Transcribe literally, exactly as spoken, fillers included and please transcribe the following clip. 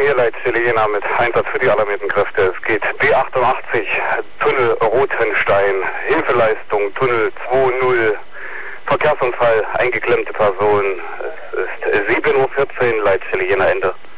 hier Leitstelle Jena mit Einsatz für die alarmierten Kräfte. Es geht B achtundachtzig, Tunnel Rothenstein, Hilfeleistung, Tunnel zwei null, Verkehrsunfall, eingeklemmte Person. Es ist sieben Uhr vierzehn, Leitstelle Jena Ende.